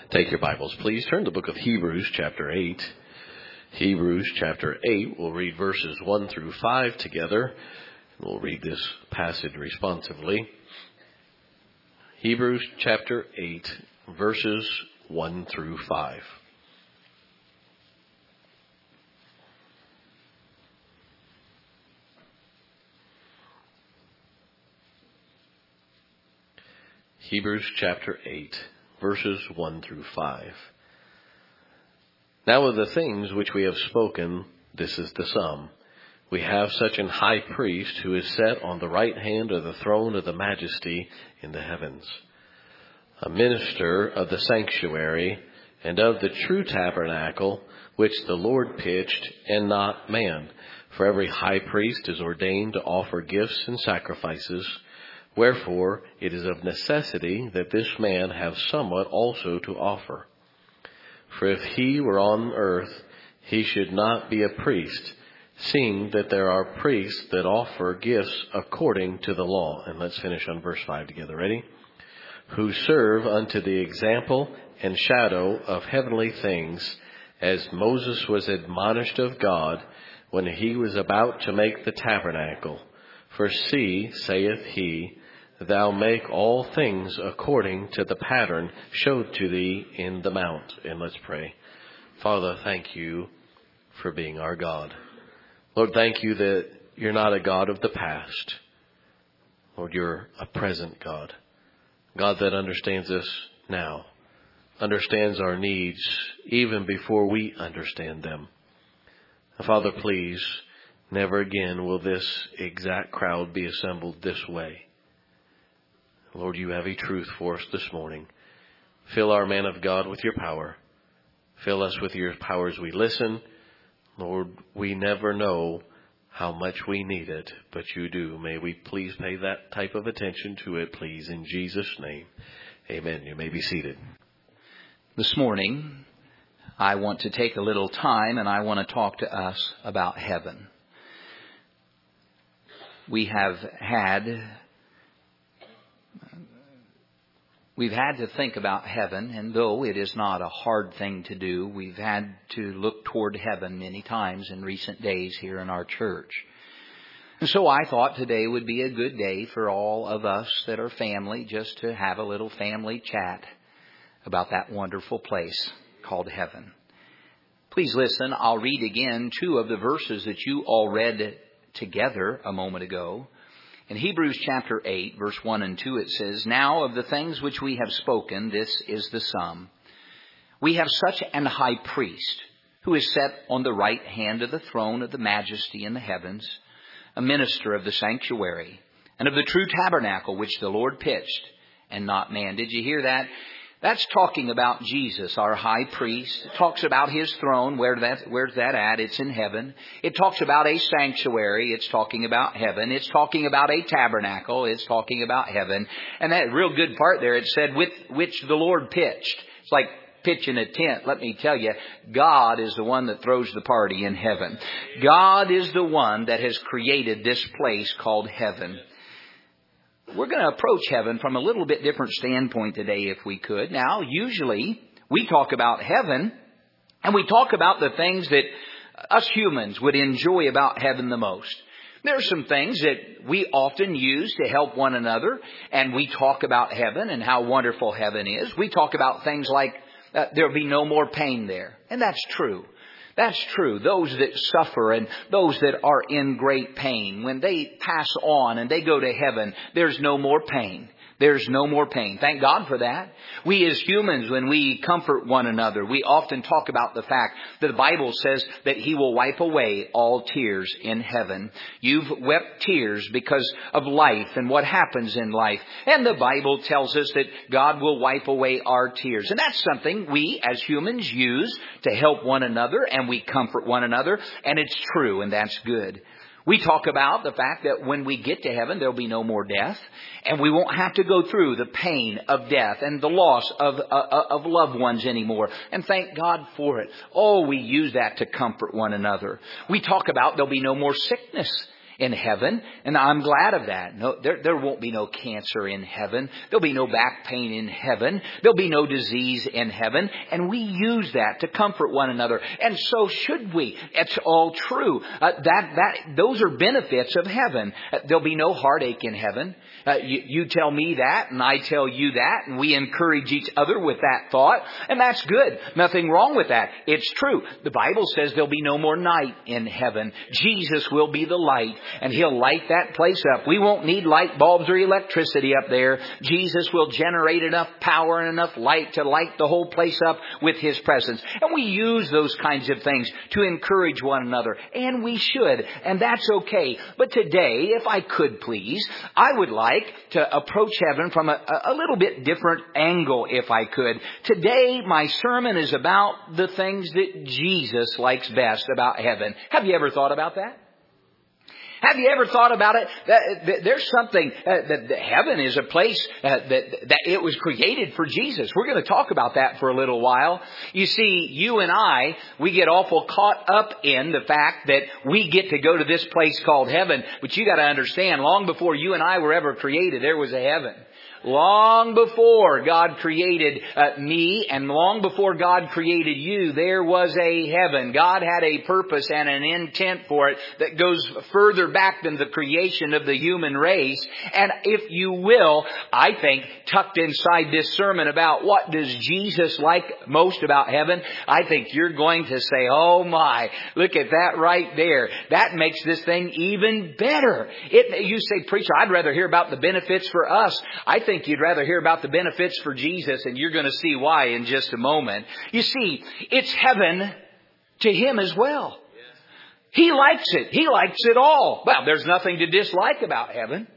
Take your Bibles, please. Turn to the book of Hebrews, chapter 8. Hebrews, chapter 8. We'll read verses 1 through 5 together. We'll read this passage responsively. Hebrews, chapter 8, verses 1 through 5. Hebrews, chapter 8. Verses 1 through 5. Now of the things which we have spoken, this is the sum. We have such an high priest who is set on the right hand of the throne of the majesty in the heavens, a minister of the sanctuary and of the true tabernacle which the Lord pitched and not man. For every high priest is ordained to offer gifts and sacrifices. Wherefore, it is of necessity that this man have somewhat also to offer. For if he were on earth, he should not be a priest, seeing that there are priests that offer gifts according to the law. And let's finish on verse 5 together. Ready? Who serve unto the example and shadow of heavenly things, as Moses was admonished of God when he was about to make the tabernacle. For see, saith he, Thou make all things according to the pattern showed to thee in the mount. And let's pray. Father, thank you for being our God. Lord, thank you that you're not a God of the past. Lord, you're a present God. God that understands us now, understands our needs even before we understand them. Father, please, never again will this exact crowd be assembled this way. Lord, you have a truth for us this morning. Fill our man of God with your power. Fill us with your power as we listen. Lord, we never know how much we need it, but you do. May we please pay that type of attention to it, please, in Jesus' name. Amen. You may be seated. This morning, I want to take a little time and I want to talk to us about heaven. We've had to think about heaven, and though it is not a hard thing to do, we've had to look toward heaven many times in recent days here in our church. And so I thought today would be a good day for all of us that are family just to have a little family chat about that wonderful place called heaven. Please listen. I'll read again 2 of the verses that you all read together a moment ago. In Hebrews chapter 8, verse 1 and 2, it says, Now of the things which we have spoken, this is the sum. We have such an high priest who is set on the right hand of the throne of the majesty in the heavens, a minister of the sanctuary and of the true tabernacle which the Lord pitched and not man. Did you hear that? That's talking about Jesus, our high priest. It talks about his throne. Where's that at? It's in heaven. It talks about a sanctuary. It's talking about heaven. It's talking about a tabernacle. It's talking about heaven. And that real good part there, it said, with which the Lord pitched. It's like pitching a tent. Let me tell you, God is the one that throws the party in heaven. God is the one that has created this place called heaven. We're going to approach heaven from a little bit different standpoint today, if we could. Now, usually we talk about heaven and we talk about the things that us humans would enjoy about heaven the most. There are some things that we often use to help one another, and we talk about heaven and how wonderful heaven is. We talk about things like there'll be no more pain there. And that's true. That's true. Those that suffer and those that are in great pain, when they pass on and they go to heaven, there's no more pain. There's no more pain. Thank God for that. We as humans, when we comfort one another, we often talk about the fact that the Bible says that He will wipe away all tears in heaven. You've wept tears because of life and what happens in life. And the Bible tells us that God will wipe away our tears. And that's something we as humans use to help one another, and we comfort one another. And it's true, and that's good. We talk about the fact that when we get to heaven, there'll be no more death, and we won't have to go through the pain of death and the loss of loved ones anymore. And thank God for it. Oh, we use that to comfort one another. We talk about there'll be no more sickness in heaven, and I'm glad of that. No, there won't be no cancer in heaven. There'll be no back pain in heaven. There'll be no disease in heaven. And we use that to comfort one another. And so should we. It's all true. Those are benefits of heaven. There'll be no heartache in heaven. You tell me that, and I tell you that, and we encourage each other with that thought, and that's good. Nothing wrong with that. It's true. The Bible says there'll be no more night in heaven. Jesus will be the light, and He'll light that place up. We won't need light bulbs or electricity up there. Jesus will generate enough power and enough light to light the whole place up with His presence. And we use those kinds of things to encourage one another, and we should, and that's okay. But today, if I could please, I would like to approach heaven from a little bit different angle, if I could. Today, my sermon is about the things that Jesus likes best about heaven. Have you ever thought about that? Have you ever thought about it? There's something that heaven is a place that it was created for Jesus. We're going to talk about that for a little while. You see, you and I, we get awful caught up in the fact that we get to go to this place called heaven. But you got to understand, long before you and I were ever created, there was a heaven. Long before God created me, and long before God created you, there was a heaven. God had a purpose and an intent for it that goes further back than the creation of the human race. And if you will, I think, tucked inside this sermon about what does Jesus like most about heaven, I think you're going to say, oh my, look at that right there. That makes this thing even better. You say, preacher, I'd rather hear about the benefits for us. I think you'd rather hear about the benefits for Jesus, and you're going to see why in just a moment. You see, it's heaven to Him as well. He likes it. He likes it all. Well, there's nothing to dislike about heaven.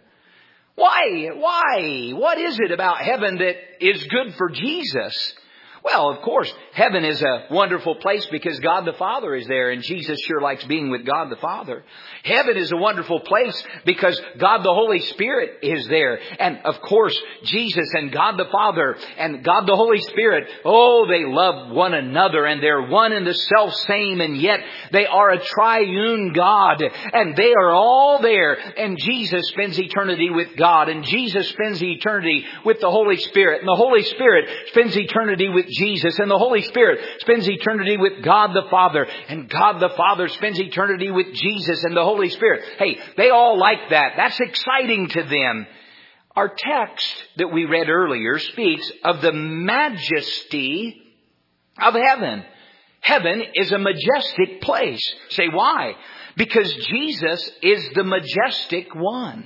Why? What is it about heaven that is good for Jesus? Well, of course, heaven is a wonderful place because God the Father is there, and Jesus sure likes being with God the Father. Heaven is a wonderful place because God the Holy Spirit is there. And of course, Jesus and God the Father and God the Holy Spirit, oh, they love one another, and they're one and the self same, and yet they are a triune God, and they are all there. And Jesus spends eternity with God, and Jesus spends eternity with the Holy Spirit, and the Holy Spirit spends eternity with Jesus, and the Holy Spirit spends eternity with God the Father, and God the Father spends eternity with Jesus and the Holy Spirit. Hey, they all like that. That's exciting to them. Our text that we read earlier speaks of the majesty of heaven. Heaven is a majestic place. Say, why? Because Jesus is the majestic one.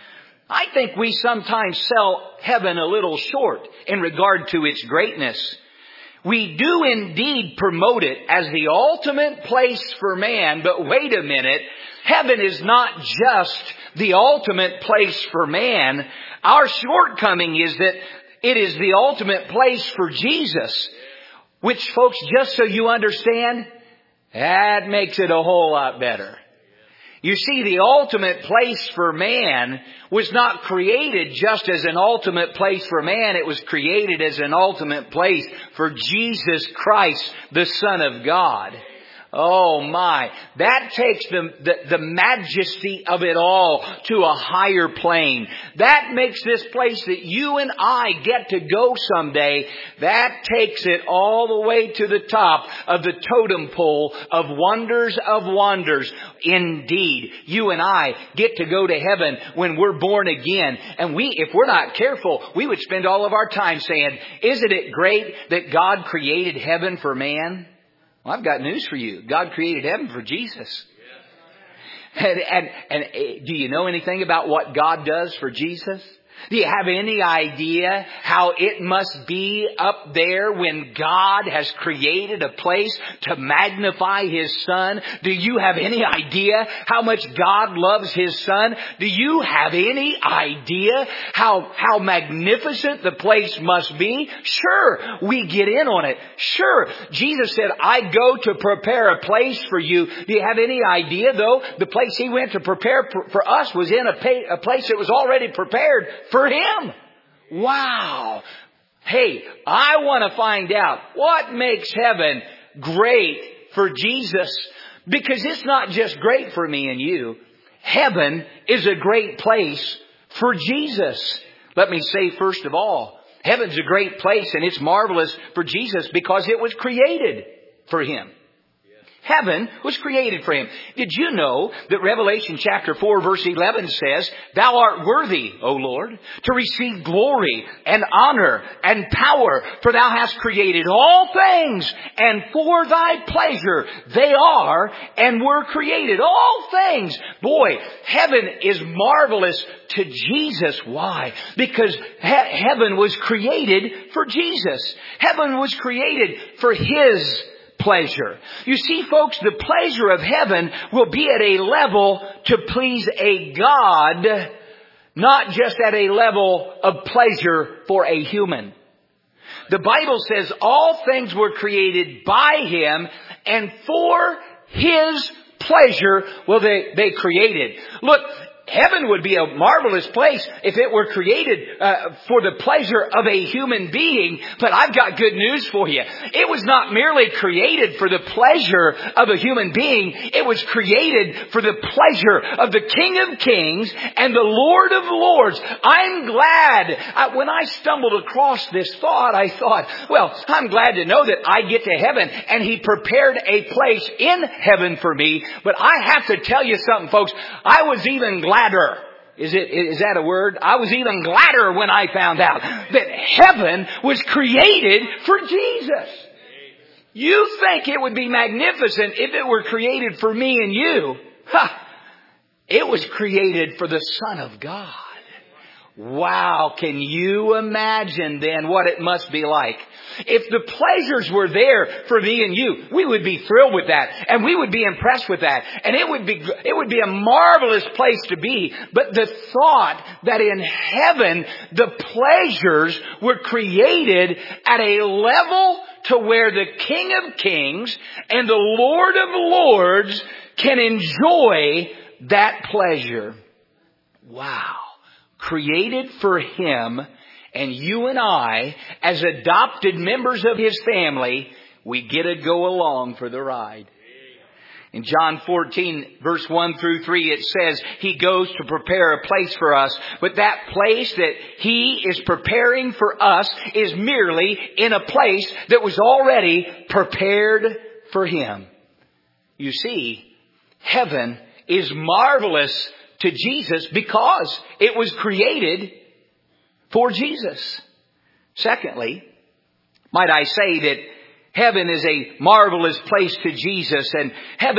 I think we sometimes sell heaven a little short in regard to its greatness. We do indeed promote it as the ultimate place for man, but wait a minute. Heaven is not just the ultimate place for man. Our shortcoming is that it is the ultimate place for Jesus. Which, folks, just so you understand, that makes it a whole lot better. You see, the ultimate place for man was not created just as an ultimate place for man. It was created as an ultimate place for Jesus Christ, the Son of God. Oh my, that takes the majesty of it all to a higher plane. That makes this place that you and I get to go someday, that takes it all the way to the top of the totem pole of wonders of wonders. Indeed, you and I get to go to heaven when we're born again. And if we're not careful, we would spend all of our time saying, isn't it great that God created heaven for man? Well, I've got news for you. God created heaven for Jesus. And do you know anything about what God does for Jesus? Do you have any idea how it must be up there when God has created a place to magnify His Son? Do you have any idea how much God loves His Son? Do you have any idea how magnificent the place must be? Sure, we get in on it. Sure, Jesus said, I go to prepare a place for you. Do you have any idea, though? The place He went to prepare for us was in a place that was already prepared for Him. Wow. Hey, I want to find out what makes heaven great for Jesus. Because it's not just great for me and you. heaven is a great place for Jesus. Let me say first of all, heaven's a great place and it's marvelous for Jesus because it was created for Him. Heaven was created for Him. Did you know that Revelation chapter 4 verse 11 says, Thou art worthy, O Lord, to receive glory and honor and power, for Thou hast created all things, and for Thy pleasure they are and were created. All things. Boy, heaven is marvelous to Jesus. Why? Because heaven was created for Jesus. Heaven was created for His pleasure. You see, folks, the pleasure of heaven will be at a level to please a God, not just at a level of pleasure for a human. The Bible says all things were created by Him, and for His pleasure, well, they created. Look, heaven would be a marvelous place if it were created for the pleasure of a human being. But I've got good news for you. It was not merely created for the pleasure of a human being. It was created for the pleasure of the King of Kings and the Lord of Lords. I'm glad. When I stumbled across this thought, I thought, well, I'm glad to know that I get to heaven and He prepared a place in heaven for me. But I have to tell you something, folks. I was even gladder. Is that a word? I was even gladder when I found out that heaven was created for Jesus. You think it would be magnificent if it were created for me and you. It was created for the Son of God. Wow, can you imagine then what it must be like? If the pleasures were there for me and you, we would be thrilled with that, and we would be impressed with that, and it would be a marvelous place to be. But the thought that in heaven the pleasures were created at a level to where the King of Kings and the Lord of Lords can enjoy that pleasure. Wow. Created for Him, and you and I, as adopted members of His family, we get to go along for the ride. In John 14, verse 1 through 3, it says He goes to prepare a place for us. But that place that He is preparing for us is merely in a place that was already prepared for Him. You see, heaven is marvelous to Jesus because it was created for Jesus. Secondly, might I say that heaven is a marvelous place to Jesus, and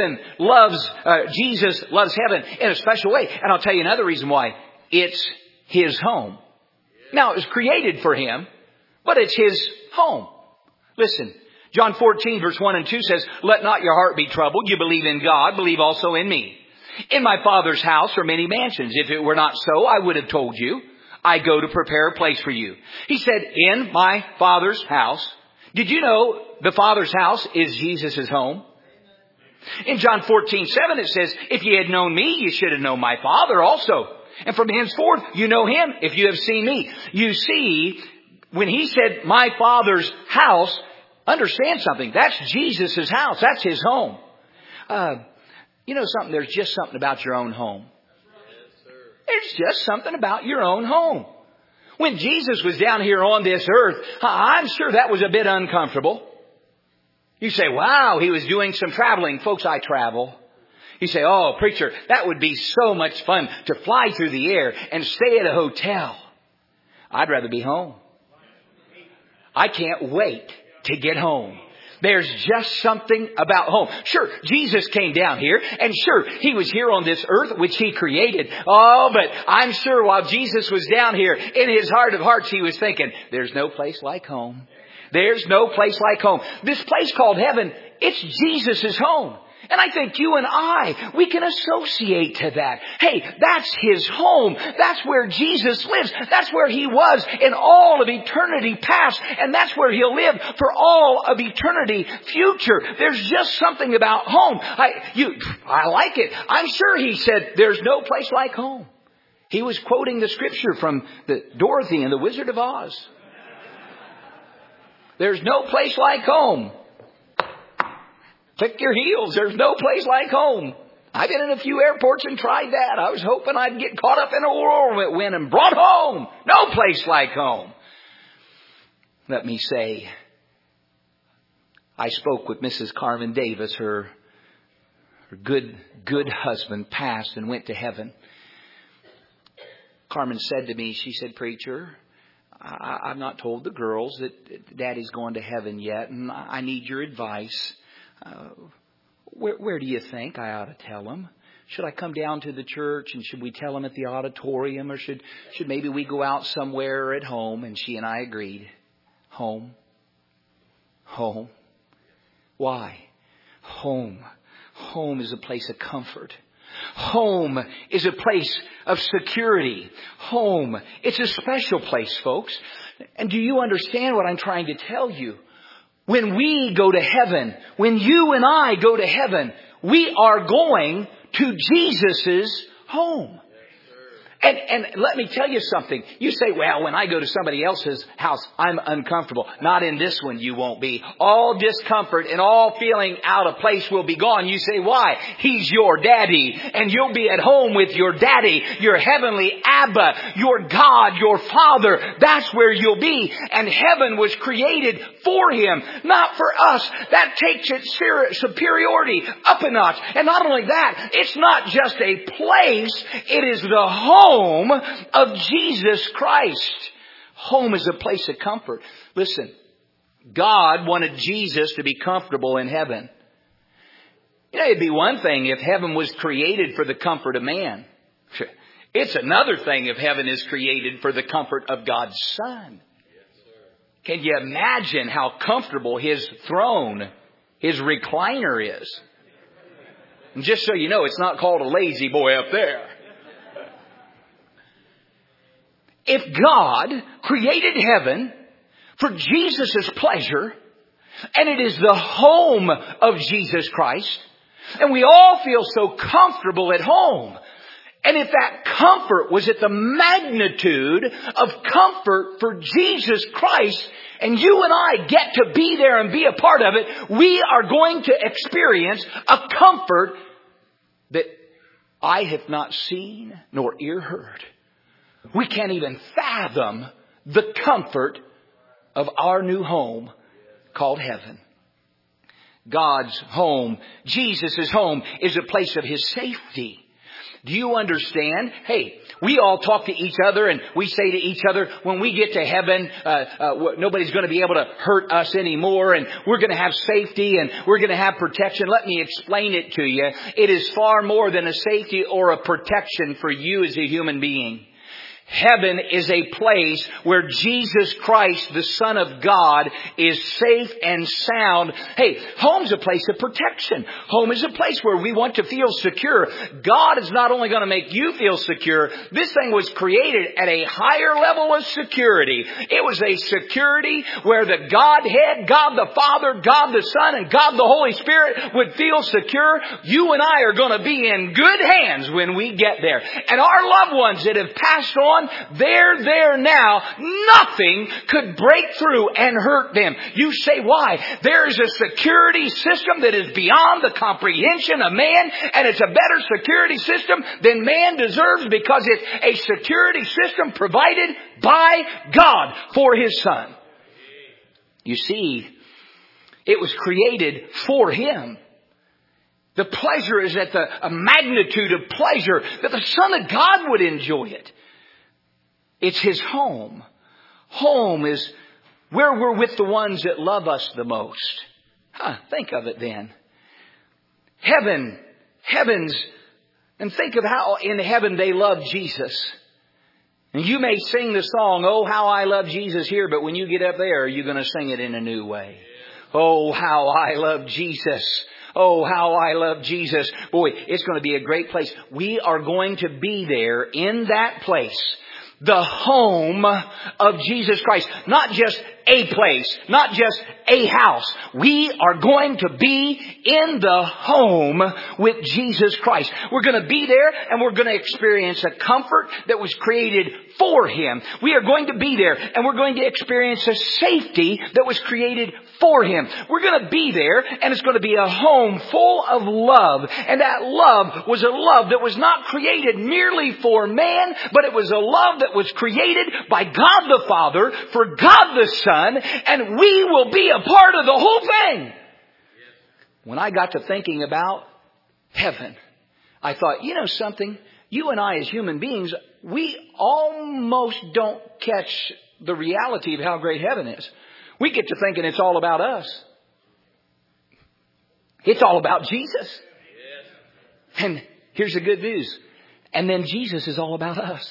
Jesus loves heaven in a special way. And I'll tell you another reason why. It's His home. Now, it was created for Him, but it's His home. Listen, John 14 verse 1 and 2 says, Let not your heart be troubled. You believe in God, believe also in me. In my Father's house are many mansions. If it were not so, I would have told you. I go to prepare a place for you. He said, in my Father's house. Did you know the Father's house is Jesus' home? In John 14:7 it says, If ye had known me, you should have known my Father also. And from henceforth, you know Him if you have seen me. You see, when He said, my Father's house, understand something. That's Jesus' house. That's His home. You know something? There's just something about your own home. There's just something about your own home. When Jesus was down here on this earth, I'm sure that was a bit uncomfortable. You say, wow, He was doing some traveling. Folks, I travel. You say, oh, preacher, that would be so much fun to fly through the air and stay at a hotel. I'd rather be home. I can't wait to get home. There's just something about home. Sure, Jesus came down here, and sure, He was here on this earth, which He created. Oh, but I'm sure while Jesus was down here, in His heart of hearts, He was thinking, there's no place like home. There's no place like home. This place called heaven, it's Jesus' home. And I think you and I, we can associate to that. Hey, that's His home. That's where Jesus lives. That's where He was in all of eternity past. And that's where He'll live for all of eternity future. There's just something about home. I like it. I'm sure He said, there's no place like home. He was quoting the scripture from Dorothy and the Wizard of Oz. There's no place like home. Click your heels. There's no place like home. I've been in a few airports and tried that. I was hoping I'd get caught up in a whirlwind and brought home. No place like home. Let me say, I spoke with Mrs. Carmen Davis. Her good husband passed and went to heaven. Carmen said to me, she said, "Preacher, I've not told the girls that Daddy's going to heaven yet, and I need your advice. Where do you think I ought to tell them? Should I come down to the church, and should we tell them at the auditorium, or should maybe we go out somewhere or at home?" And she and I agreed. Home. Home. Why? Home. Home is a place of comfort. Home is a place of security. Home. It's a special place, folks. And do you understand what I'm trying to tell you? When we go to heaven, when you and I go to heaven, we are going to Jesus' home. And let me tell you something. You say, "Well, when I go to somebody else's house, I'm uncomfortable." Not in this one, you won't be. All discomfort and all feeling out of place will be gone. You say, "Why?" He's your daddy, and you'll be at home with your daddy, your heavenly Abba, your God, your Father. That's where you'll be. And heaven was created for Him, not for us. That takes its superiority up a notch. And not only that, it's not just a place, it is the home of Jesus Christ. Home is a place of comfort. Listen, God wanted Jesus to be comfortable in heaven. You know, it'd be one thing if heaven was created for the comfort of man. It's another thing if heaven is created for the comfort of God's Son. Can you imagine how comfortable His throne, His recliner is? And just so you know, it's not called a lazy boy up there. If God created heaven for Jesus' pleasure, and it is the home of Jesus Christ, and we all feel so comfortable at home, and if that comfort was at the magnitude of comfort for Jesus Christ, and you and I get to be there and be a part of it, we are going to experience a comfort that eye have not seen nor ear heard. We can't even fathom the comfort of our new home called heaven. God's home, Jesus' home, is a place of His safety. Do you understand? Hey, we all talk to each other and we say to each other, when we get to heaven, nobody's going to be able to hurt us anymore, and we're going to have safety and we're going to have protection. Let me explain it to you. It is far more than a safety or a protection for you as a human being. Heaven is a place where Jesus Christ, the Son of God, is safe and sound. Hey, home's a place of protection. Home is a place where we want to feel secure. God is not only going to make you feel secure, this thing was created at a higher level of security. It was a security where the Godhead, God the Father, God the Son, and God the Holy Spirit would feel secure. You and I are going to be in good hands when we get there. And our loved ones that have passed on, they're there now. Nothing could break through and hurt them. You say, why? There is a security system that is beyond the comprehension of man, and it's a better security system than man deserves, because it's a security system provided by God for His Son. You see, it was created for Him. The pleasure is at a magnitude of pleasure that the Son of God would enjoy it. It's His home. Home is where we're with the ones that love us the most. Think of it then. Heavens, and think of how in heaven they love Jesus. And you may sing the song, "Oh, how I love Jesus" here, but when you get up there, you're going to sing it in a new way. Oh, how I love Jesus. Oh, how I love Jesus. Boy, it's going to be a great place. We are going to be there in that place. The home of Jesus Christ. Not just a place, not just a house. We are going to be in the home with Jesus Christ. We're going to be there, and we're going to experience a comfort that was created for Him. We are going to be there, and we're going to experience a safety that was created for Him. We're going to be there, and it's going to be a home full of love. And that love was a love that was not created merely for man, but it was a love that was created by God the Father for God the Son, and we will be a part of the whole thing. When I got to thinking about heaven, I thought, you know something? You and I as human beings, we almost don't catch the reality of how great heaven is. We get to thinking it's all about us. It's all about Jesus. And here's the good news. And then Jesus is all about us.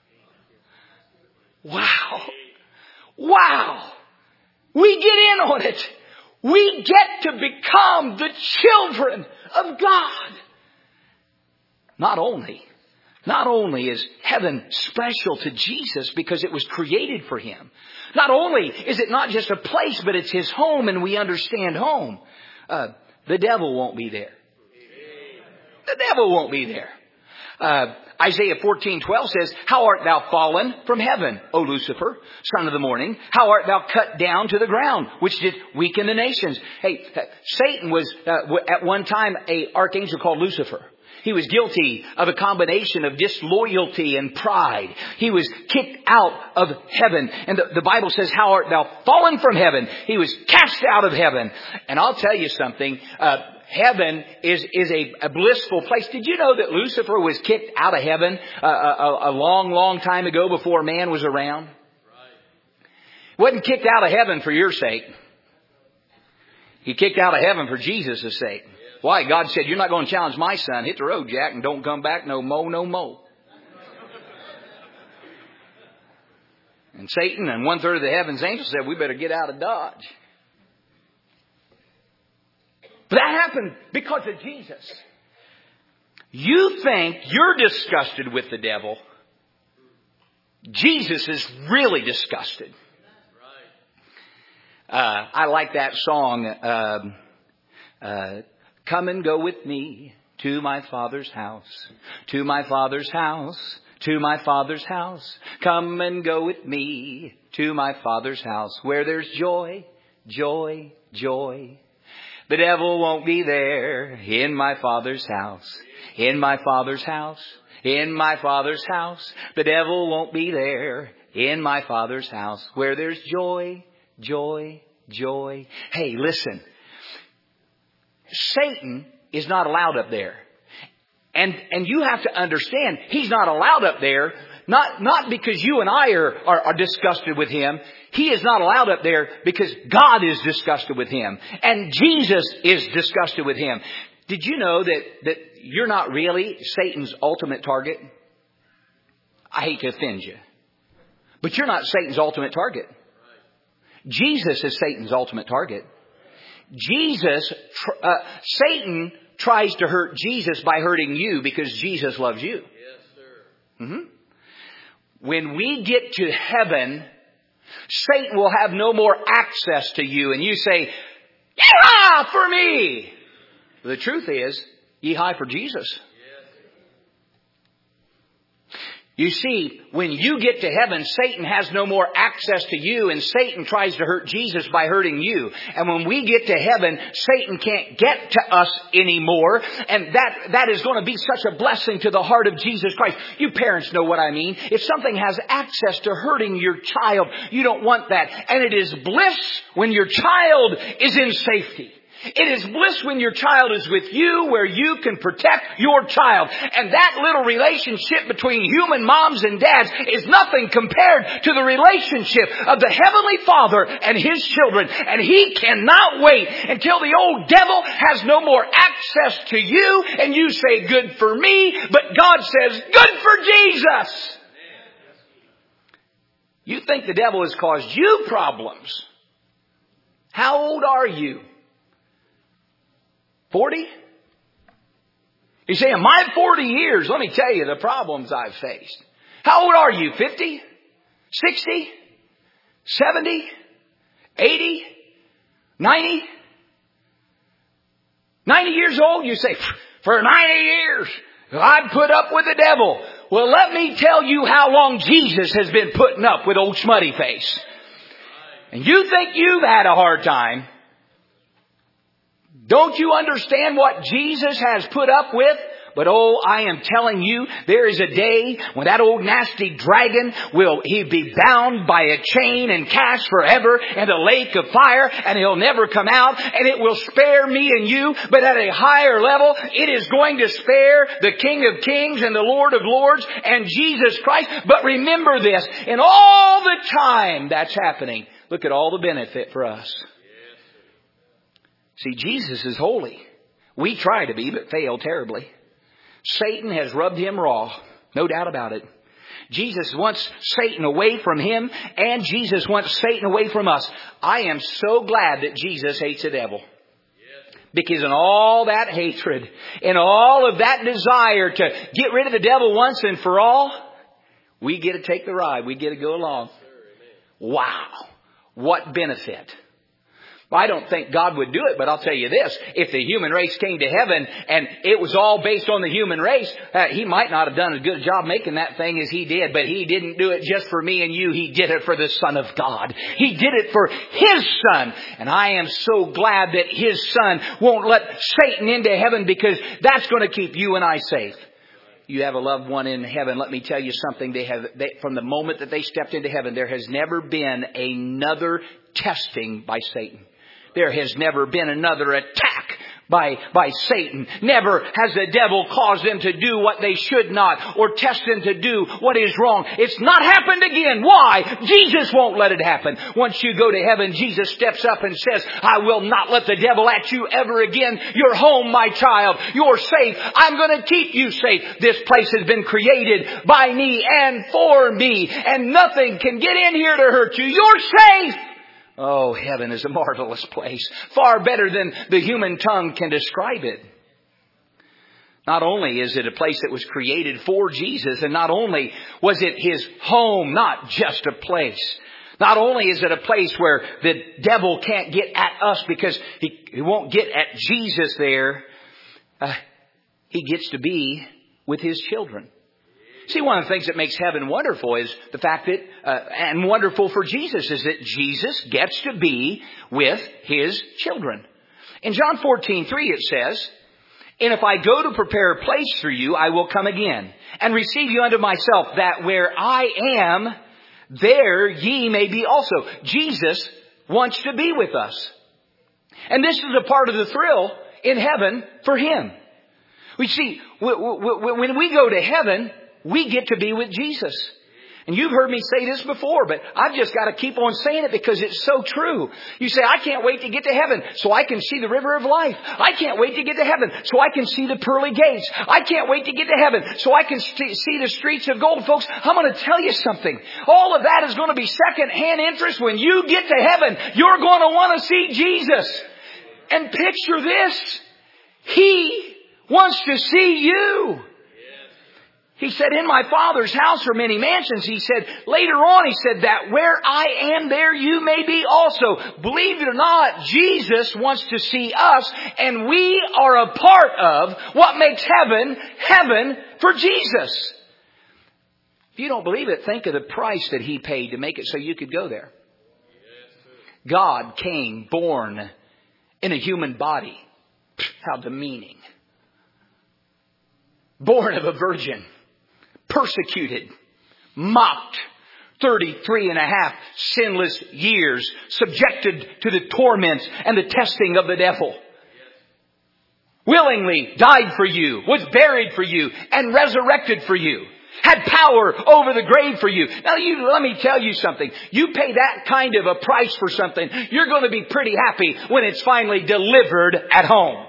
Wow. Wow. We get in on it. We get to become the children of God. Not only is heaven special to Jesus because it was created for Him. Not only is it not just a place, but it's His home, and we understand home. The devil won't be there. The devil won't be there. Isaiah 14:12 says, "How art thou fallen from heaven, O Lucifer, son of the morning? How art thou cut down to the ground, which did weaken the nations?" Hey, Satan was at one time an archangel called Lucifer. He was guilty of a combination of disloyalty and pride. He was kicked out of heaven. And the Bible says, "How art thou fallen from heaven?" He was cast out of heaven. And I'll tell you something. Heaven is a blissful place. Did you know that Lucifer was kicked out of heaven a long, long time ago before man was around? He wasn't kicked out of heaven for your sake. He kicked out of heaven for Jesus' sake. Why? God said, "You're not going to challenge my son. Hit the road, Jack, and don't come back no mo. And Satan and 1/3 of the heaven's angels said, "We better get out of Dodge." But that happened because of Jesus. You think you're disgusted with the devil. Jesus is really disgusted. I like that song, "Come and go with me to my Father's house, to my Father's house, to my Father's house. Come and go with me to my Father's house, where there's joy, joy, joy. The devil won't be there in my Father's house, in my Father's house, in my Father's house. The devil won't be there in my Father's house, where there's joy, joy, joy." Hey, listen. Satan is not allowed up there. And you have to understand, he's not allowed up there, not because you and I are disgusted with him. He is not allowed up there because God is disgusted with him. And Jesus is disgusted with him. Did you know that you're not really Satan's ultimate target? I hate to offend you, but you're not Satan's ultimate target. Jesus is Satan's ultimate target. Satan tries to hurt Jesus by hurting you because Jesus loves you. Yes, sir. Mm-hmm. When we get to heaven, Satan will have no more access to you. And you say, "Yee-haw for me!" The truth is, yee-haw for Jesus. You see, when you get to heaven, Satan has no more access to you, and Satan tries to hurt Jesus by hurting you. And when we get to heaven, Satan can't get to us anymore. And that is going to be such a blessing to the heart of Jesus Christ. You parents know what I mean. If something has access to hurting your child, you don't want that. And it is bliss when your child is in safety. It is bliss when your child is with you, where you can protect your child. And that little relationship between human moms and dads is nothing compared to the relationship of the Heavenly Father and His children. And He cannot wait until the old devil has no more access to you and you say, "Good for me," but God says, "Good for Jesus." You think the devil has caused you problems. How old are you? 40? You say, in my 40 years, let me tell you the problems I've faced. How old are you? 50? 60? 70? 80? 90? 90 years old? You say, for 90 years, I've put up with the devil. Well, let me tell you how long Jesus has been putting up with old Schmutty Face. And you think you've had a hard time. Don't you understand what Jesus has put up with? But oh, I am telling you, there is a day when that old nasty dragon he'll be bound by a chain and cast forever in the lake of fire, and he'll never come out, and it will spare me and you. But at a higher level, it is going to spare the King of Kings and the Lord of Lords and Jesus Christ. But remember this, in all the time that's happening, look at all the benefit for us. See, Jesus is holy. We try to be, but fail terribly. Satan has rubbed him raw. No doubt about it. Jesus wants Satan away from him, and Jesus wants Satan away from us. I am so glad that Jesus hates the devil. Because in all that hatred, in all of that desire to get rid of the devil once and for all, we get to take the ride. We get to go along. Wow. What benefit. I don't think God would do it, but I'll tell you this. If the human race came to heaven and it was all based on the human race, He might not have done as good a job making that thing as He did. But He didn't do it just for me and you. He did it for the Son of God. He did it for His Son. And I am so glad that His Son won't let Satan into heaven, because that's going to keep you and I safe. You have a loved one in heaven. Let me tell you something. From the moment that they stepped into heaven, there has never been another testing by Satan. There has never been another attack by Satan. Never has the devil caused them to do what they should not, or test them to do what is wrong. It's not happened again. Why? Jesus won't let it happen. Once you go to heaven, Jesus steps up and says, I will not let the devil at you ever again. You're home, my child. You're safe. I'm going to keep you safe. This place has been created by me and for me, and nothing can get in here to hurt you. You're safe. Oh, heaven is a marvelous place. Far better than the human tongue can describe it. Not only is it a place that was created for Jesus, and not only was it His home, not just a place. Not only is it a place where the devil can't get at us because he won't get at Jesus there. He gets to be with His children. See, one of the things that makes heaven wonderful is the fact that, and wonderful for Jesus, is that Jesus gets to be with His children. In John 14:3 it says, and if I go to prepare a place for you, I will come again and receive you unto myself, that where I am, there ye may be also. Jesus wants to be with us. And this is a part of the thrill in heaven for Him. We see, when we go to heaven, we get to be with Jesus. And you've heard me say this before, but I've just got to keep on saying it because it's so true. You say, I can't wait to get to heaven so I can see the river of life. I can't wait to get to heaven so I can see the pearly gates. I can't wait to get to heaven so I can see the streets of gold. Folks, I'm going to tell you something. All of that is going to be second-hand interest. When you get to heaven, you're going to want to see Jesus. And picture this. He wants to see you. He said, in my Father's house are many mansions. He said, later on, He said that where I am, there you may be also. Believe it or not, Jesus wants to see us, and we are a part of what makes heaven, heaven for Jesus. If you don't believe it, think of the price that He paid to make it so you could go there. God came born in a human body. How demeaning. Born of a virgin. Persecuted, mocked, 33 and a half sinless years, subjected to the torments and the testing of the devil. Willingly died for you, was buried for you, and resurrected for you. Had power over the grave for you. Now let me tell you something. You pay that kind of a price for something, you're going to be pretty happy when it's finally delivered at home.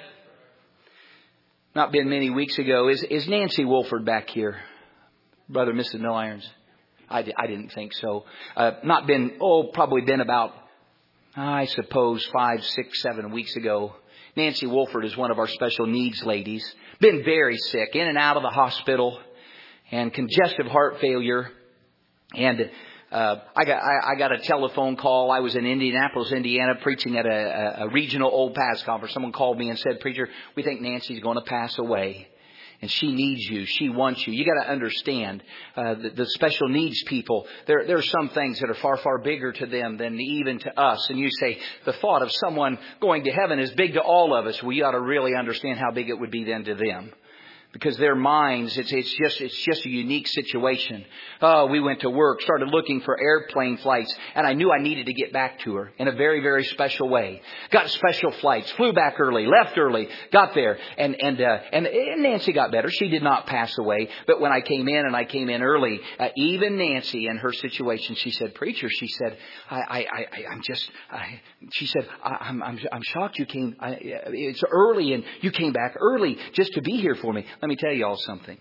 Not been many weeks ago. Is Nancy Wolford back here? Brother, Mrs. No Irons? I didn't think so. Probably been about, I suppose, 5, 6, 7 weeks ago. Nancy Wolford is one of our special needs ladies. Been very sick, in and out of the hospital, and congestive heart failure. And I got a telephone call. I was in Indianapolis, Indiana, preaching at a regional Old Paths conference. Someone called me and said, "Preacher, we think Nancy's going to pass away." And she needs you. She wants you. You got to understand the special needs people. There are some things that are far, far bigger to them than even to us. And you say the thought of someone going to heaven is big to all of us. Well, you ought to really understand how big it would be then to them. Because their minds, it's just a unique situation. Oh, we went to work, started looking for airplane flights, and I knew I needed to get back to her in a very, very special way. Got special flights, flew back early, left early, got there, and Nancy got better. She did not pass away, but when I came in early, even Nancy in her situation, she said, "Preacher," she said, I'm shocked you came. It's early, and you came back early just to be here for me. Let me tell you all something.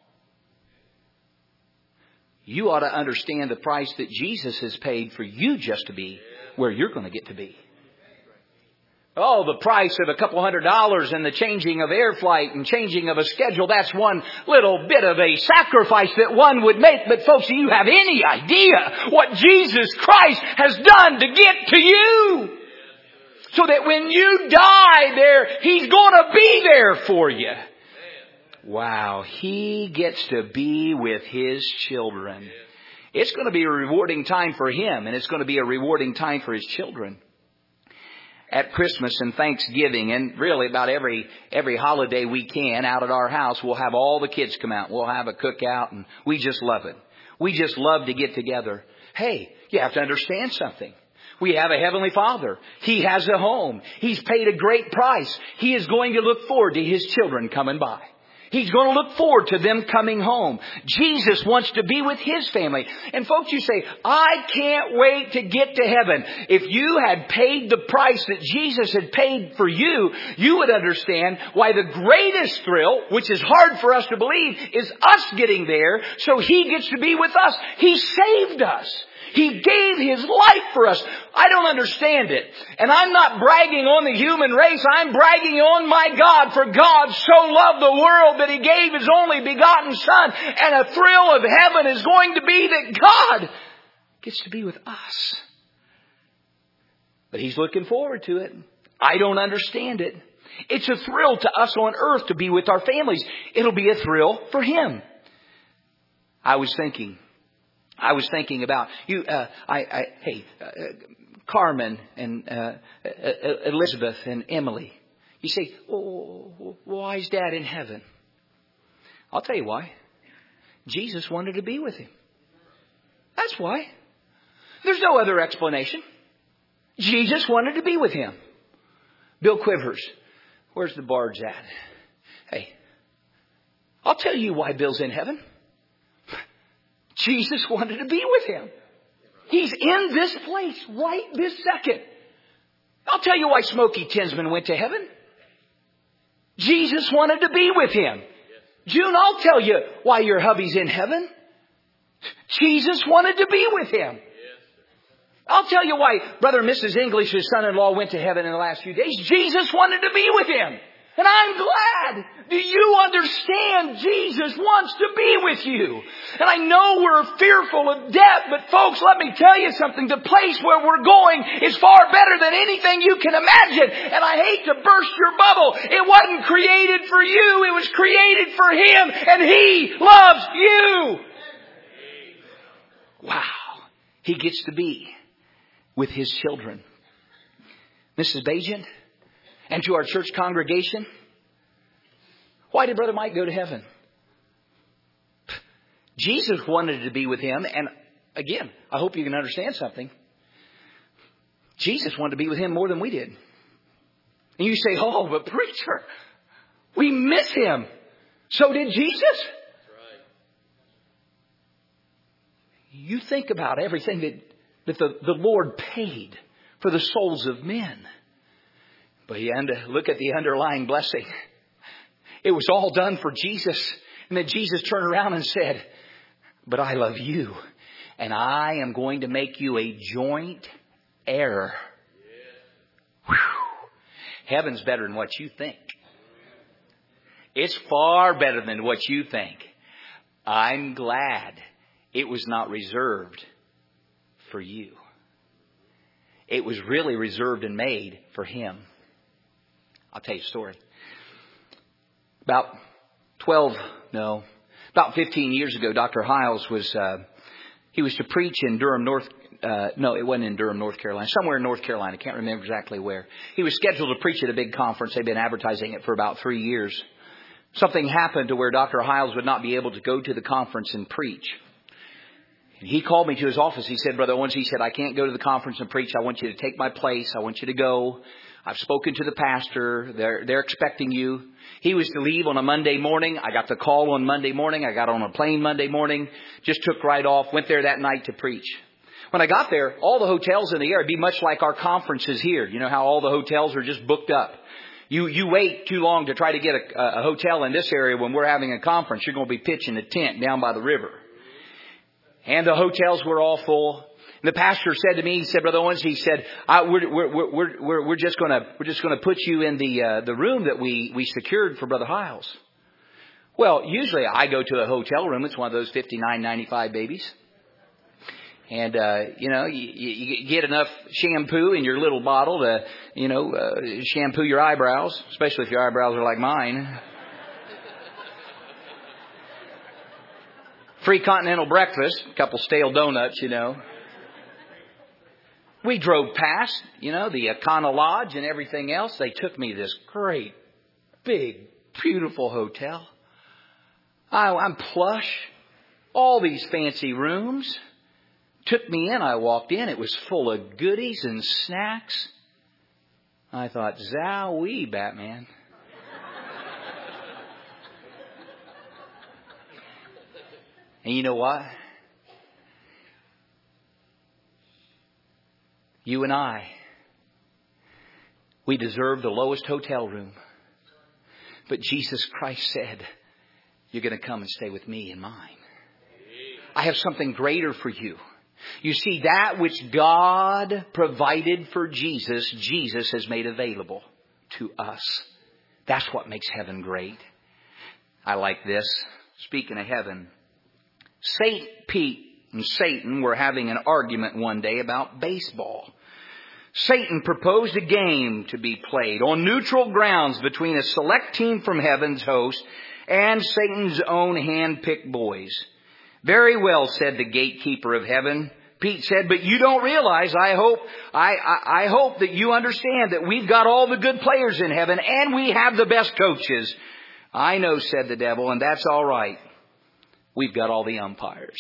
You ought to understand the price that Jesus has paid for you just to be where you're going to get to be. Oh, the price of a couple $100 and the changing of air flight and changing of a schedule, that's one little bit of a sacrifice that one would make. But folks, do you have any idea what Jesus Christ has done to get to you? So that when you die there, He's going to be there for you. Wow, He gets to be with His children. It's going to be a rewarding time for Him, and it's going to be a rewarding time for His children. At Christmas and Thanksgiving, and really about every holiday we can, out at our house, we'll have all the kids come out. We'll have a cookout, and we just love it. We just love to get together. Hey, you have to understand something. We have a Heavenly Father. He has a home. He's paid a great price. He is going to look forward to His children coming by. He's going to look forward to them coming home. Jesus wants to be with His family. And folks, you say, I can't wait to get to heaven. If you had paid the price that Jesus had paid for you, you would understand why the greatest thrill, which is hard for us to believe, is us getting there so He gets to be with us. He saved us. He gave His life for us. I don't understand it. And I'm not bragging on the human race. I'm bragging on my God. For God so loved the world that He gave His only begotten Son. And a thrill of heaven is going to be that God gets to be with us. But He's looking forward to it. I don't understand it. It's a thrill to us on earth to be with our families. It'll be a thrill for Him. I was thinking about you. Carmen and Elizabeth and Emily. You say, well, why is Dad in heaven? I'll tell you why. Jesus wanted to be with him. That's why. There's no other explanation. Jesus wanted to be with him. Bill Quivers, where's the barge at? Hey, I'll tell you why Bill's in heaven. Jesus wanted to be with him. He's in this place right this second. I'll tell you why Smokey Tinsman went to heaven. Jesus wanted to be with him. June, I'll tell you why your hubby's in heaven. Jesus wanted to be with him. I'll tell you why Brother and Mrs. English's son-in-law went to heaven in the last few days. Jesus wanted to be with him. And I'm glad. Do you understand? Jesus wants to be with you. And I know we're fearful of death, but folks, let me tell you something. The place where we're going is far better than anything you can imagine. And I hate to burst your bubble. It wasn't created for you. It was created for Him. And He loves you. Wow. He gets to be with His children. Mrs. Bajan, and to our church congregation, why did Brother Mike go to heaven? Jesus wanted to be with him. And again, I hope you can understand something. Jesus wanted to be with him more than we did. And you say, oh, but preacher, we miss him. So did Jesus. That's right. You think about everything that the Lord paid for the souls of men. But you have to look at the underlying blessing. It was all done for Jesus. And then Jesus turned around and said, but I love you. And I am going to make you a joint heir. Whew. Heaven's better than what you think. It's far better than what you think. I'm glad it was not reserved for you. It was really reserved and made for Him. I'll tell you a story. About about 15 years ago, Dr. Hiles he was to preach in Durham, it wasn't in Durham, North Carolina. Somewhere in North Carolina. I can't remember exactly where. He was scheduled to preach at a big conference. They've been advertising it for about 3 years. Something happened to where Dr. Hiles would not be able to go to the conference and preach. And he called me to his office. He said, Brother Owens, he said, I can't go to the conference and preach. I want you to take my place. I want you to go. I've spoken to the pastor. They're expecting you. He was to leave on a Monday morning. I got the call on Monday morning. I got on a plane Monday morning. Just took right off. Went there that night to preach. When I got there, all the hotels in the area, it'd be much like our conferences here. You know how all the hotels are just booked up. You wait too long to try to get a hotel in this area when we're having a conference. You're going to be pitching a tent down by the river. And the hotels were all full. And the pastor said to me, he said, Brother Owens, he said, we're just going to put you in the room that we secured for Brother Hiles. Well, usually I go to a hotel room. It's one of those $59.95 babies. And, you get enough shampoo in your little bottle to, shampoo your eyebrows, especially if your eyebrows are like mine. Free continental breakfast, a couple stale donuts, We drove past, the Econo Lodge and everything else. They took me to this great, big, beautiful hotel. I'm plush. All these fancy rooms. Took me in. I walked in. It was full of goodies and snacks. I thought, zowie, Batman. And you know what? You and I, we deserve the lowest hotel room. But Jesus Christ said, you're going to come and stay with me in mine. I have something greater for you. You see, that which God provided for Jesus, Jesus has made available to us. That's what makes heaven great. I like this. Speaking of heaven, St. Pete and Satan were having an argument one day about baseball. Satan proposed a game to be played on neutral grounds between a select team from heaven's host and Satan's own hand-picked boys. Very well, said the gatekeeper of heaven. Pete said, but you don't realize, I hope that you understand that we've got all the good players in heaven and we have the best coaches. I know, said the devil, and that's all right. We've got all the umpires.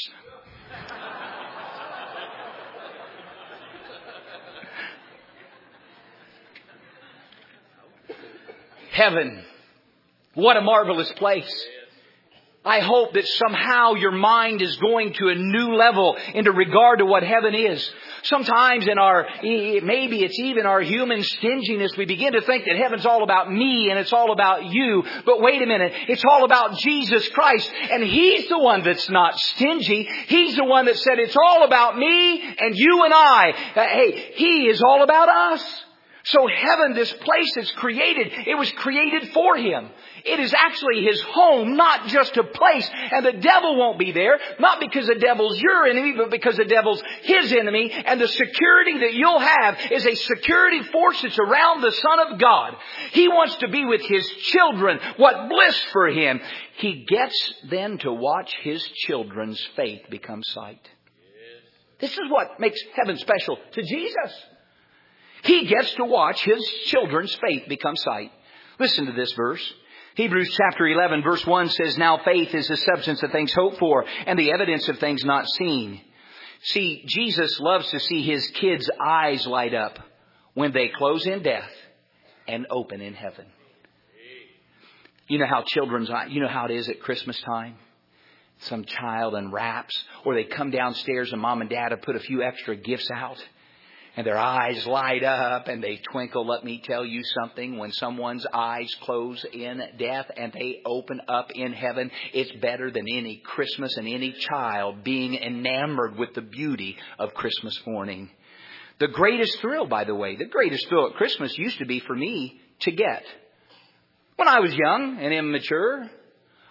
Heaven. What a marvelous place. I hope that somehow your mind is going to a new level in regard to what heaven is. Sometimes maybe it's even our human stinginess, we begin to think that heaven's all about me and it's all about you. But wait a minute, it's all about Jesus Christ. And He's the one that's not stingy. He's the one that said it's all about me and you and I. Hey, He is all about us. So heaven, this place that's created, it was created for Him. It is actually His home, not just a place. And the devil won't be there, not because the devil's your enemy, but because the devil's his enemy. And the security that you'll have is a security force that's around the Son of God. He wants to be with His children. What bliss for Him. He gets then to watch His children's faith become sight. This is what makes heaven special to Jesus. He gets to watch His children's faith become sight. Listen to this verse. Hebrews chapter 11 verse 1 says, now faith is the substance of things hoped for and the evidence of things not seen. See, Jesus loves to see His kids' eyes light up when they close in death and open in heaven. You know how how it is at Christmas time? Some child unwraps, or they come downstairs and mom and dad have put a few extra gifts out. And their eyes light up and they twinkle. Let me tell you something. When someone's eyes close in death and they open up in heaven, it's better than any Christmas and any child being enamored with the beauty of Christmas morning. The greatest thrill, by the way, the greatest thrill at Christmas used to be for me to get. When I was young and immature,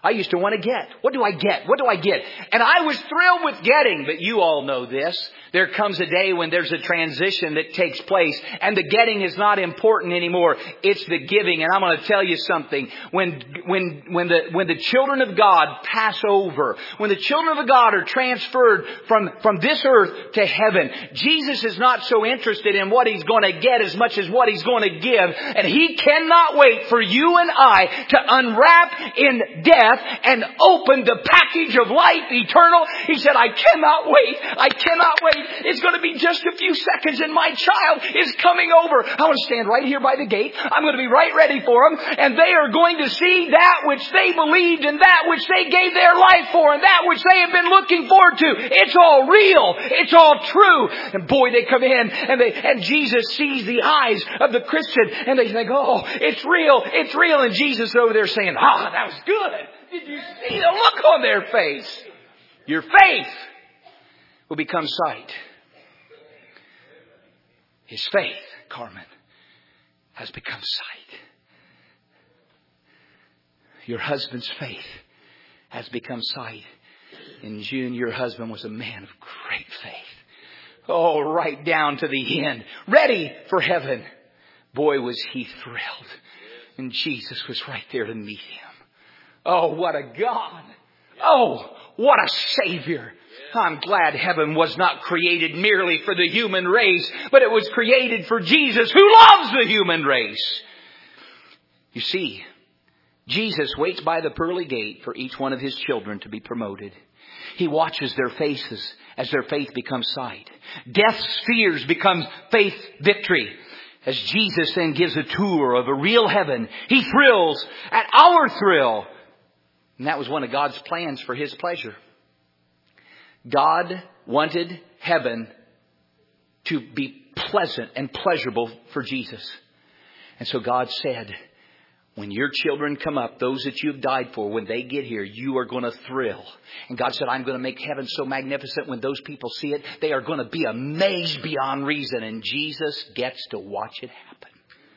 I used to want to get. What do I get? What do I get? And I was thrilled with getting. But you all know this. There comes a day when there's a transition that takes place. And the getting is not important anymore. It's the giving. And I'm going to tell you something. When the children of God pass over, when the children of God are transferred from this earth to heaven, Jesus is not so interested in what He's going to get as much as what He's going to give. And He cannot wait for you and I to unwrap in death and open the package of life eternal. He said, I cannot wait. I cannot wait. It's going to be just a few seconds and my child is coming over. I want to stand right here by the gate. I'm going to be right ready for them. And they are going to see that which they believed and that which they gave their life for and that which they have been looking forward to. It's all real. It's all true. And boy, they come in and Jesus sees the eyes of the Christian and they think, oh, it's real. It's real. And Jesus is over there saying, that was good. Did you see the look on their face? Your faith will become sight. His faith, Carmen, has become sight. Your husband's faith has become sight. In June, your husband was a man of great faith. Oh, right down to the end. Ready for heaven. Boy, was he thrilled. And Jesus was right there to meet him. Oh, what a God. Oh, what a Savior. I'm glad heaven was not created merely for the human race, but it was created for Jesus who loves the human race. You see, Jesus waits by the pearly gate for each one of His children to be promoted. He watches their faces as their faith becomes sight. Death's fears become faith victory. As Jesus then gives a tour of a real heaven, He thrills at our thrill. And that was one of God's plans for His pleasure. God wanted heaven to be pleasant and pleasurable for Jesus. And so God said, when your children come up, those that you've died for, when they get here, you are going to thrill. And God said, I'm going to make heaven so magnificent when those people see it, they are going to be amazed beyond reason. And Jesus gets to watch it happen.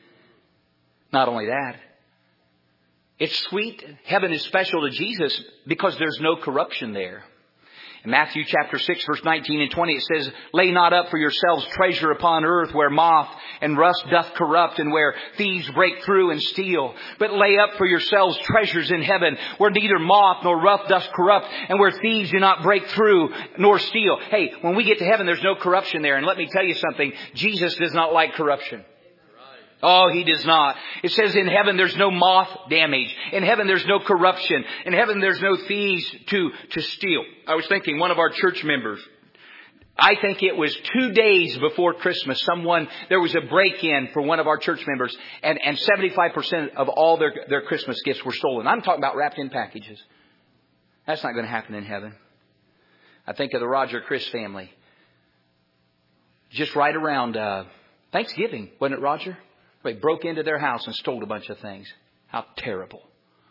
Not only that, it's sweet. Heaven is special to Jesus because there's no corruption there. In Matthew chapter 6, verse 19 and 20, it says, lay not up for yourselves treasure upon earth where moth and rust doth corrupt and where thieves break through and steal. But lay up for yourselves treasures in heaven where neither moth nor rust doth corrupt and where thieves do not break through nor steal. Hey, when we get to heaven, there's no corruption there. And let me tell you something. Jesus does not like corruption. Oh, He does not. It says in heaven there's no moth damage. In heaven there's no corruption. In heaven there's no thieves to steal. I was thinking one of our church members, I think it was 2 days before Christmas, there was a break-in for one of our church members and 75% of all their Christmas gifts were stolen. I'm talking about wrapped in packages. That's not going to happen in heaven. I think of the Roger Chris family. Just right around Thanksgiving, wasn't it, Roger? They broke into their house and stole a bunch of things. How terrible.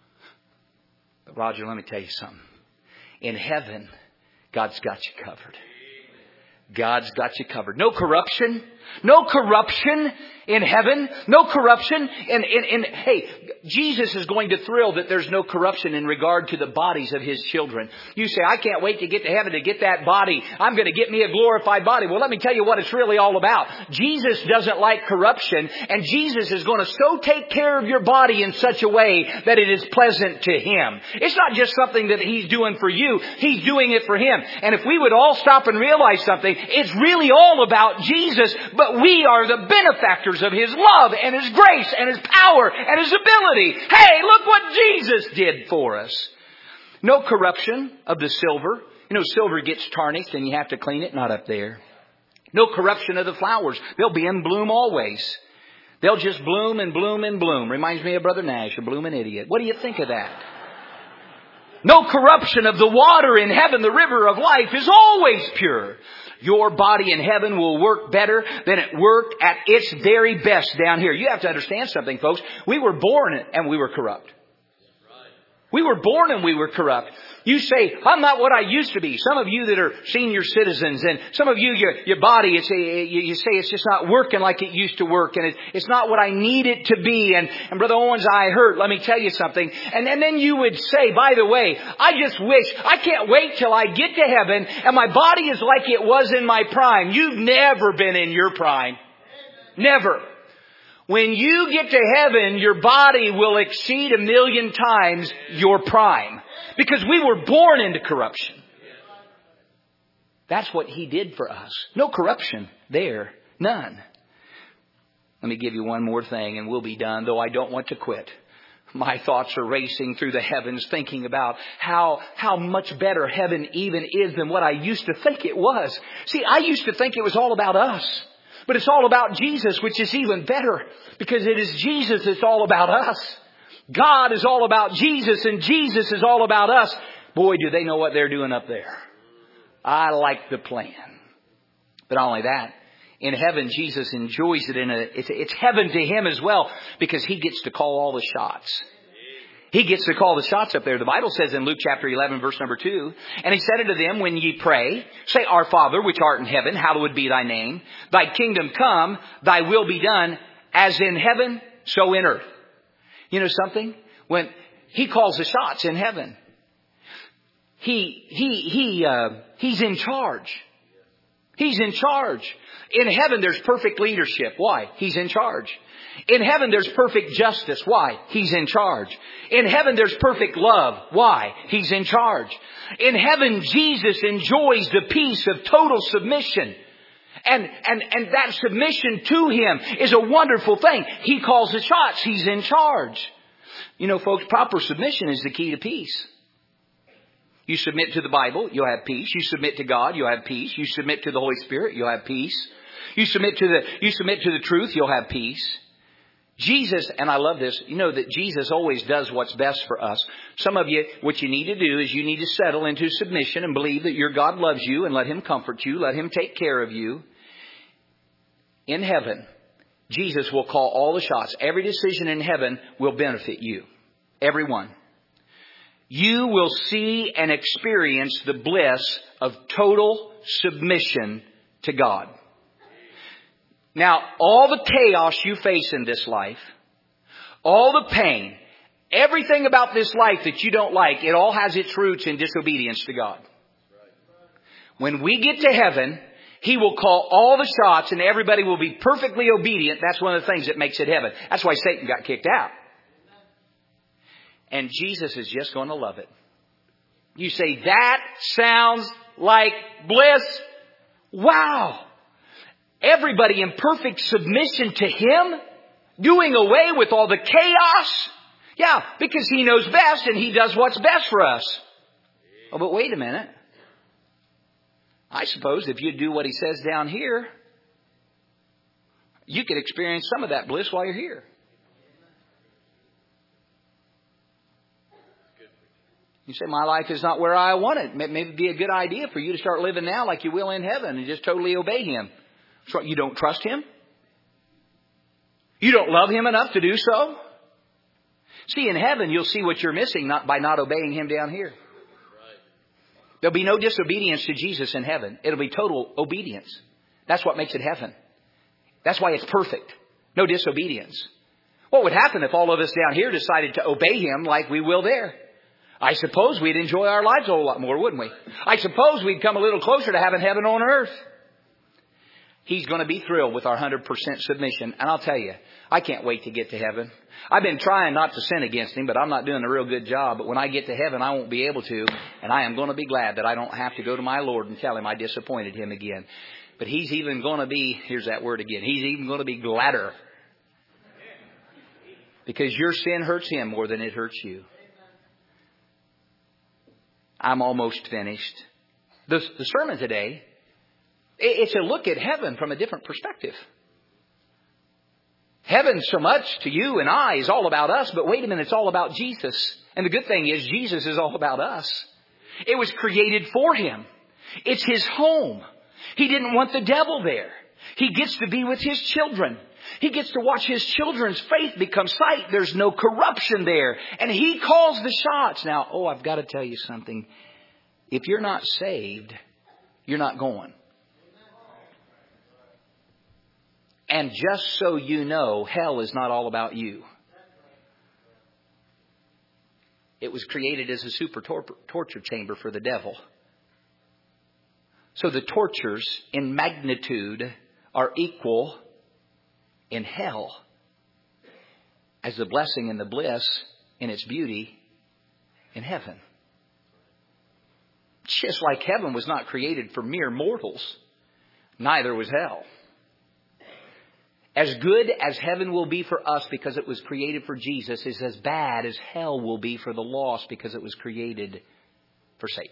But Roger, let me tell you something. In heaven, God's got you covered. God's got you covered. No corruption. No corruption in heaven. No corruption. Hey, Jesus is going to thrill that there's no corruption in regard to the bodies of His children. You say, I can't wait to get to heaven to get that body. I'm going to get me a glorified body. Well, let me tell you what it's really all about. Jesus doesn't like corruption, and Jesus is going to so take care of your body in such a way that it is pleasant to Him. It's not just something that He's doing for you. He's doing it for Him. And if we would all stop and realize something, it's really all about Jesus, but we are the benefactors of His love and His grace and His power and His ability. Hey, look what Jesus did for us. No corruption of the silver. You know, silver gets tarnished and you have to clean it. Not up there. No corruption of the flowers. They'll be in bloom always. They'll just bloom and bloom and bloom. Reminds me of Brother Nash, a blooming idiot. What do you think of that? No corruption of the water in heaven. The river of life is always pure. Your body in heaven will work better than it worked at its very best down here. You have to understand something, folks. We were born and we were corrupt. We were born and we were corrupt. You say, I'm not what I used to be. Some of you that are senior citizens, and some of you, your body, you say it's just not working like it used to work, and it's not what I need it to be. And Brother Owens, I hurt. Let me tell you something. And then you would say, by the way, I just wish, I can't wait till I get to heaven and my body is like it was in my prime. You've never been in your prime. Never. When you get to heaven, your body will exceed 1,000,000 times your prime. Because we were born into corruption. That's what He did for us. No corruption there. None. Let me give you one more thing and we'll be done, though I don't want to quit. My thoughts are racing through the heavens thinking about how much better heaven even is than what I used to think it was. See, I used to think it was all about us. But it's all about Jesus, which is even better, because it is Jesus that's all about us. God is all about Jesus, and Jesus is all about us. Boy, do they know what they're doing up there. I like the plan. But not only that, in heaven, Jesus enjoys it. It's heaven to Him as well, because He gets to call all the shots. He gets to call the shots up there. The Bible says in Luke chapter 11, verse number 2, and He said unto them, when ye pray, say, Our Father, which art in heaven, hallowed be thy name. Thy kingdom come, thy will be done, as in heaven, so in earth. You know something? When He calls the shots in heaven, He's in charge. He's in charge. In heaven, there's perfect leadership. Why? He's in charge. In heaven, there's perfect justice. Why? He's in charge. In heaven, there's perfect love. Why? He's in charge. In heaven, Jesus enjoys the peace of total submission. And that submission to Him is a wonderful thing. He calls the shots. He's in charge. You know, folks, proper submission is the key to peace. You submit to the Bible, you'll have peace. You submit to God, you'll have peace. You submit to the Holy Spirit, you'll have peace. You submit to the truth, you'll have peace. Jesus, and I love this, you know that Jesus always does what's best for us. Some of you, what you need to do is you need to settle into submission and believe that your God loves you and let Him comfort you, let Him take care of you. In heaven, Jesus will call all the shots. Every decision in heaven will benefit you. Every one. You will see and experience the bliss of total submission to God. Now, all the chaos you face in this life, all the pain, everything about this life that you don't like, it all has its roots in disobedience to God. When we get to heaven, He will call all the shots and everybody will be perfectly obedient. That's one of the things that makes it heaven. That's why Satan got kicked out. And Jesus is just going to love it. You say, that sounds like bliss. Wow. Everybody in perfect submission to Him, doing away with all the chaos. Yeah, because He knows best and He does what's best for us. Oh, but wait a minute. I suppose if you do what He says down here, you could experience some of that bliss while you're here. You say, my life is not where I want it. Maybe it'd be a good idea for you to start living now like you will in heaven and just totally obey Him. So you don't trust Him? You don't love Him enough to do so? See, in heaven, you'll see what you're missing by not obeying Him down here. There'll be no disobedience to Jesus in heaven. It'll be total obedience. That's what makes it heaven. That's why it's perfect. No disobedience. What would happen if all of us down here decided to obey Him like we will there? I suppose we'd enjoy our lives a whole lot more, wouldn't we? I suppose we'd come a little closer to having heaven on earth. He's going to be thrilled with our 100% submission. And I'll tell you, I can't wait to get to heaven. I've been trying not to sin against Him, but I'm not doing a real good job. But when I get to heaven, I won't be able to. And I am going to be glad that I don't have to go to my Lord and tell Him I disappointed Him again. But He's even going to be, here's that word again, He's even going to be gladder. Because your sin hurts Him more than it hurts you. I'm almost finished. The sermon today, it's a look at heaven from a different perspective. Heaven so much to you and I is all about us, but wait a minute, it's all about Jesus. And the good thing is Jesus is all about us. It was created for Him. It's His home. He didn't want the devil there. He gets to be with His children. He gets to watch his children's faith become sight. There's no corruption there. And He calls the shots. Now, I've got to tell you something. If you're not saved, you're not going. And just so you know, hell is not all about you. It was created as a super torture chamber for the devil. So the tortures in magnitude are equal in hell as the blessing and the bliss in its beauty in heaven. Just like heaven was not created for mere mortals, neither was hell. As good as heaven will be for us because it was created for Jesus is as bad as hell will be for the lost because it was created for Satan.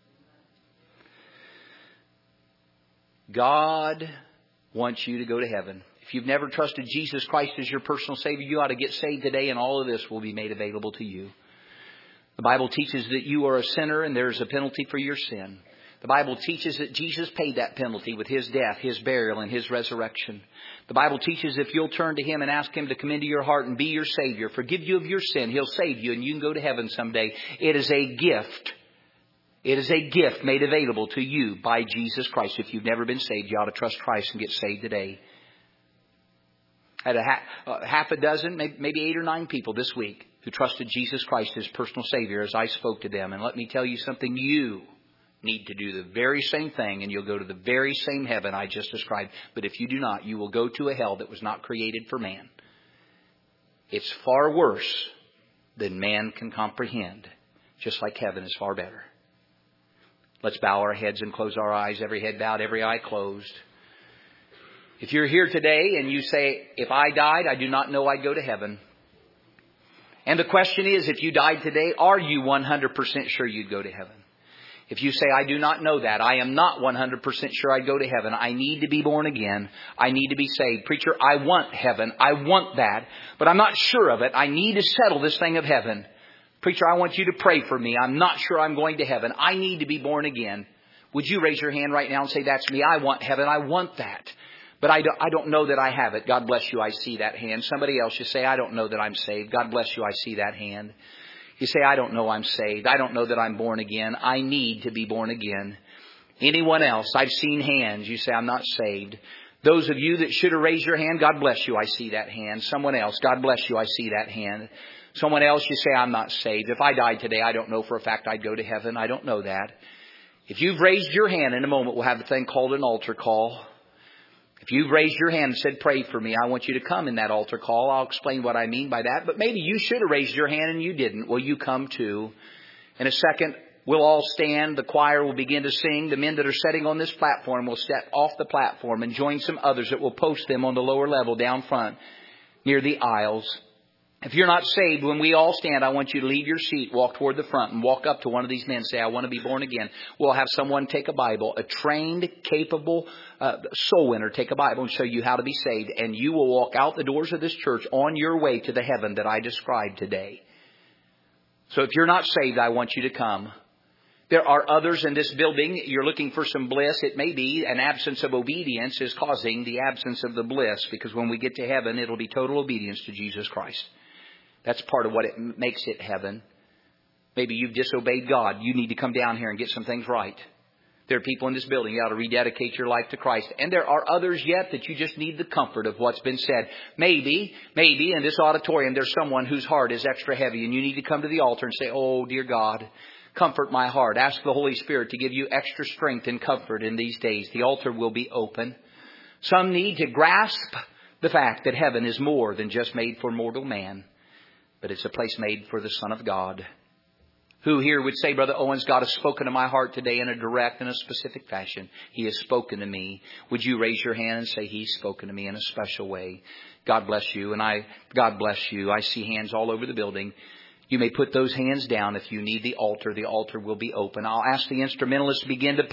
God wants you to go to heaven. If you've never trusted Jesus Christ as your personal Savior, you ought to get saved today, and all of this will be made available to you. The Bible teaches that you are a sinner and there is a penalty for your sin. The Bible teaches that Jesus paid that penalty with His death, His burial, and His resurrection. The Bible teaches if you'll turn to Him and ask Him to come into your heart and be your Savior, forgive you of your sin, He'll save you and you can go to heaven someday. It is a gift. It is a gift made available to you by Jesus Christ. If you've never been saved, you ought to trust Christ and get saved today. I had half a dozen, maybe 8 or 9 people this week who trusted Jesus Christ as personal Savior as I spoke to them. And let me tell you something, you need to do the very same thing and you'll go to the very same heaven I just described. But if you do not, you will go to a hell that was not created for man. It's far worse than man can comprehend, just like heaven is far better. Let's bow our heads and close our eyes, every head bowed, every eye closed. If you're here today and you say, if I died, I do not know I'd go to heaven. And the question is, if you died today, are you 100% sure you'd go to heaven? If you say, I do not know that, I am not 100% sure I'd go to heaven. I need to be born again. I need to be saved. Preacher, I want heaven. I want that, but I'm not sure of it. I need to settle this thing of heaven. Preacher, I want you to pray for me. I'm not sure I'm going to heaven. I need to be born again. Would you raise your hand right now and say, that's me. I want heaven. I want that. But I don't know that I have it. God bless you. I see that hand. Somebody else, you say, I don't know that I'm saved. God bless you. I see that hand. You say, I don't know I'm saved. I don't know that I'm born again. I need to be born again. Anyone else? I've seen hands. You say, I'm not saved. Those of you that should have raised your hand, God bless you. I see that hand. Someone else, God bless you. I see that hand. Someone else, you say, I'm not saved. If I died today, I don't know for a fact I'd go to heaven. I don't know that. If you've raised your hand, in a moment we'll have a thing called an altar call. If you've raised your hand and said, pray for me, I want you to come in that altar call. I'll explain what I mean by that. But maybe you should have raised your hand and you didn't. Well, you come too. In a second, we'll all stand. The choir will begin to sing. The men that are sitting on this platform will step off the platform and join some others that will post them on the lower level down front near the aisles. If you're not saved, when we all stand, I want you to leave your seat, walk toward the front, and walk up to one of these men and say, I want to be born again. We'll have someone take a Bible, a trained, capable soul winner take a Bible and show you how to be saved. And you will walk out the doors of this church on your way to the heaven that I described today. So if you're not saved, I want you to come. There are others in this building. You're looking for some bliss. It may be an absence of obedience is causing the absence of the bliss, because when we get to heaven, it'll be total obedience to Jesus Christ. That's part of what it makes it heaven. Maybe you've disobeyed God. You need to come down here and get some things right. There are people in this building, you ought to rededicate your life to Christ. And there are others yet that you just need the comfort of what's been said. Maybe in this auditorium there's someone whose heart is extra heavy and you need to come to the altar and say, oh, dear God, comfort my heart. Ask the Holy Spirit to give you extra strength and comfort in these days. The altar will be open. Some need to grasp the fact that heaven is more than just made for mortal man, but it's a place made for the Son of God. Who here would say, Brother Owens, God has spoken to my heart today in a direct and a specific fashion. He has spoken to me. Would you raise your hand and say, He's spoken to me in a special way? God bless you. God bless you. I see hands all over the building. You may put those hands down if you need the altar. The altar will be open. I'll ask the instrumentalists to begin to